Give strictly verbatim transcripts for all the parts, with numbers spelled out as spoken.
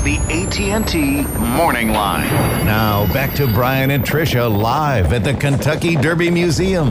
the A T and T Morning Line. Now back to Brian and Tricia live at the Kentucky Derby Museum.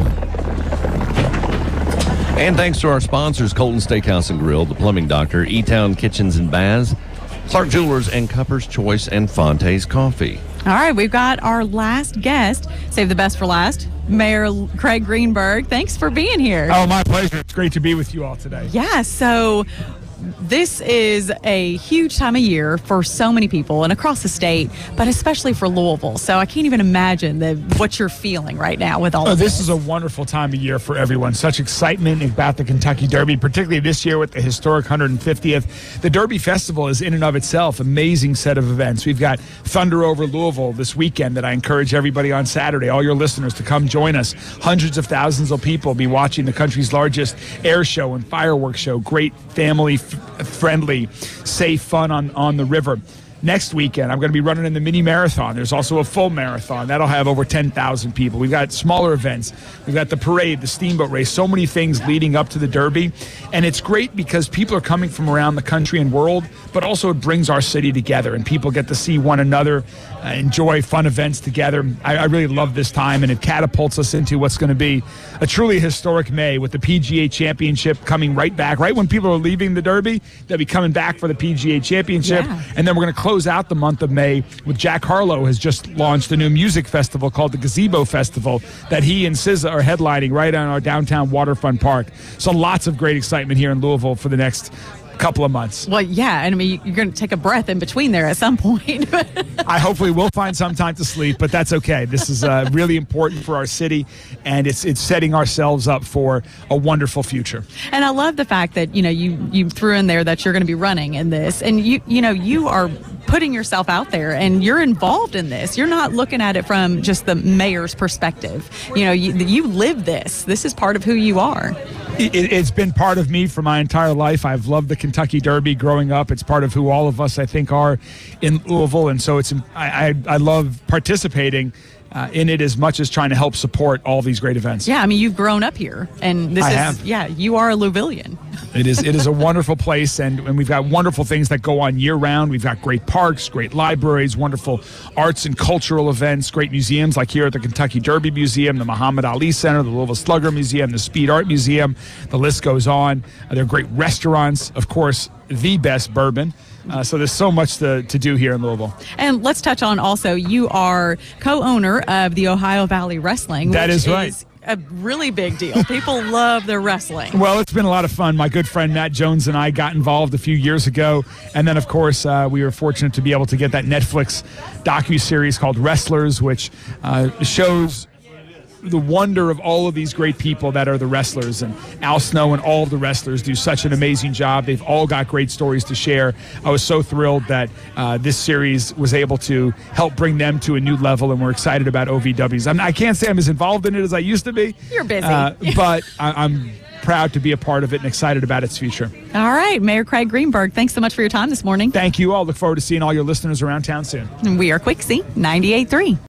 And thanks to our sponsors, Colton Steakhouse and Grill, The Plumbing Doctor, E-Town Kitchens and Baths, Clark Jewelers, and Cupper's Choice and Fonte's Coffee. All right, we've got our last guest. Save the best for last. Mayor Craig Greenberg, thanks for being here. Oh, my pleasure. It's great to be with you all today. Yeah, so this is a huge time of year for so many people and across the state, but especially for Louisville. So I can't even imagine the, what you're feeling right now with all oh, of this. this. This is a wonderful time of year for everyone. Such excitement about the Kentucky Derby, particularly this year with the historic one hundred fiftieth. The Derby Festival is in and of itself an amazing set of events. We've got Thunder over Louisville this weekend that I encourage everybody on Saturday, all your listeners, to come join us. Hundreds of thousands of people will be watching the country's largest air show and fireworks show. Great family friendly, safe fun on, on the river. Next weekend, I'm going to be running in the mini marathon. There's also a full marathon. That'll have over ten thousand people. We've got smaller events. We've got the parade, the steamboat race, so many things leading up to the Derby. And it's great because people are coming from around the country and world, but also it brings our city together and people get to see one another, uh, enjoy fun events together. I, I really love this time, and it catapults us into what's going to be a truly historic May with the P G A Championship coming right back. Right when people are leaving the Derby, they'll be coming back for the P G A Championship. Yeah. And then we're going to close out the month of May with Jack Harlow has just launched a new music festival called the Gazebo Festival that he and S Z A are headlining right on our downtown waterfront park. So lots of great excitement here in Louisville for the next couple of months. Well, yeah, and I mean, you're going to take a breath in between there at some point. I hopefully will find some time to sleep, but that's okay. This is uh, really important for our city, and it's it's setting ourselves up for a wonderful future. And I love the fact that, you know, you, you threw in there that you're going to be running in this, and you you know, you are putting yourself out there and you're involved in this. You're not looking at it from just the mayor's perspective. You know, you, you live this. This is part of who you are. It, it's been part of me for my entire life. I've loved the Kentucky Derby growing up. It's part of who all of us, I think, are in Louisville. And so it's I, I, I love participating uh, in it as much as trying to help support all these great events. Yeah, I mean, you've grown up here. And this I is, have. yeah, you are a Louisvillian. It is it is a wonderful place, and, and we've got wonderful things that go on year-round. We've got great parks, great libraries, wonderful arts and cultural events, great museums like here at the Kentucky Derby Museum, the Muhammad Ali Center, the Louisville Slugger Museum, the Speed Art Museum. The list goes on. Uh, there are great restaurants, of course, the best bourbon. Uh, so there's so much to, to do here in Louisville. And let's touch on also, you are co-owner of the Ohio Valley Wrestling. That which is right. Is a really big deal. People love their wrestling. Well, it's been a lot of fun. My good friend Matt Jones and I got involved a few years ago. And then, of course, uh, we were fortunate to be able to get that Netflix docuseries called Wrestlers, which uh, shows the wonder of all of these great people that are the wrestlers. And Al Snow and all of the wrestlers do such an amazing job. They've all got great stories to share. I was so thrilled that uh, this series was able to help bring them to a new level, and we're excited about O V Ws. I'm, I can't say I'm as involved in it as I used to be. You're busy. Uh, but I, I'm proud to be a part of it and excited about its future. All right, Mayor Craig Greenberg, thanks so much for your time this morning. Thank you all. Look forward to seeing all your listeners around town soon. We are Quixie ninety-eight point three.